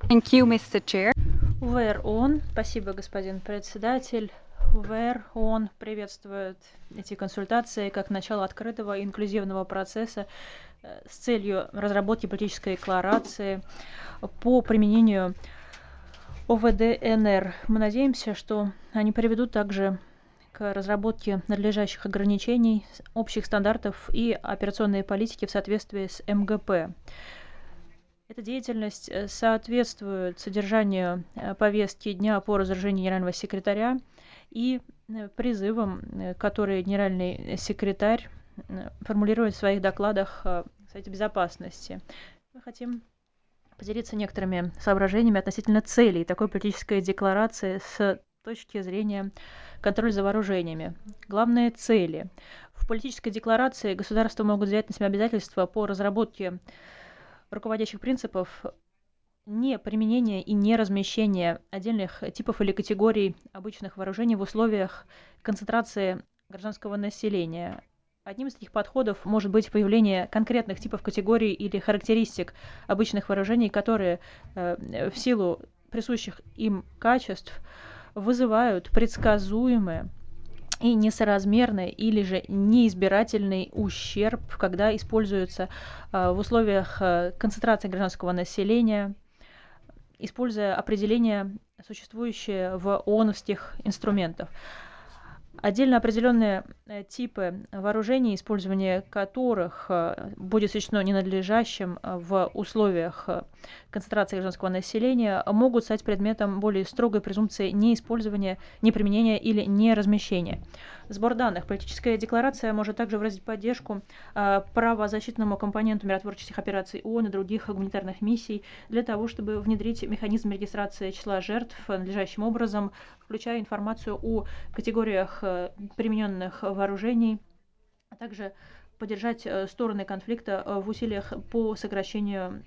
Thank you, Mr. Chair. Спасибо, господин председатель. ООН приветствует эти консультации как начало открытого и инклюзивного процесса с целью разработки политической декларации по применению ОВД-НР. Мы надеемся, что они приведут также к разработке надлежащих ограничений, общих стандартов и операционной политики в соответствии с МГП. Эта деятельность соответствует содержанию повестки дня по разоружению генерального секретаря и призывам, которые генеральный секретарь формулирует в своих докладах в Совете Безопасности. Мы хотим поделиться некоторыми соображениями относительно целей такой политической декларации с точки зрения контроля за вооружениями. Главные цели. В политической декларации государства могут взять на себя обязательства по разработке руководящих принципов не применения и не размещения отдельных типов или категорий обычных вооружений в условиях концентрации гражданского населения. Одним из таких подходов может быть появление конкретных типов категорий или характеристик обычных вооружений, которые в силу присущих им качеств вызывают предсказуемые и несоразмерный или же неизбирательный ущерб, когда используется в условиях концентрации гражданского населения, используя определения, существующие в ООНовских инструментах. Отдельно определенные типы вооружений, использование которых будет сочтено ненадлежащим в условиях концентрации гражданского населения, могут стать предметом более строгой презумпции неиспользования, неприменения или неразмещения. Сбор данных. Политическая декларация может также выразить поддержку правозащитному компоненту миротворческих операций ООН и других гуманитарных миссий для того, чтобы внедрить механизм регистрации числа жертв надлежащим образом, включая информацию о категориях примененных вооружений, а также поддержать стороны конфликта в усилиях по сокращению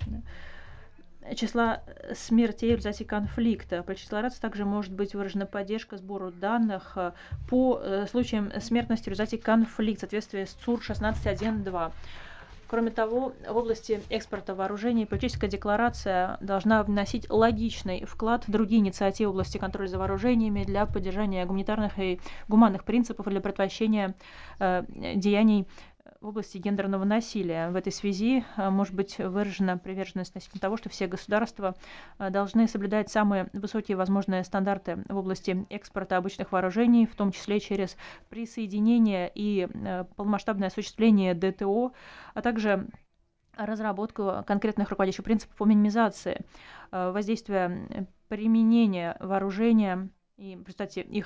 числа смертей в результате конфликта. По декларации также может быть выражена поддержка сбору данных по случаям смертности в результате конфликта в соответствии с ЦУР 16.1.2. Кроме того, в области экспорта вооружений политическая декларация должна вносить логичный вклад в другие инициативы в области контроля за вооружениями для поддержания гуманитарных и гуманных принципов и для предотвращения деяний в области гендерного насилия. В этой связи может быть выражена приверженность относительно того, что все государства должны соблюдать самые высокие возможные стандарты в области экспорта обычных вооружений, в том числе через присоединение и полномасштабное осуществление ДТО, а также разработку конкретных руководящих принципов по минимизации воздействия применения вооружения и в результате их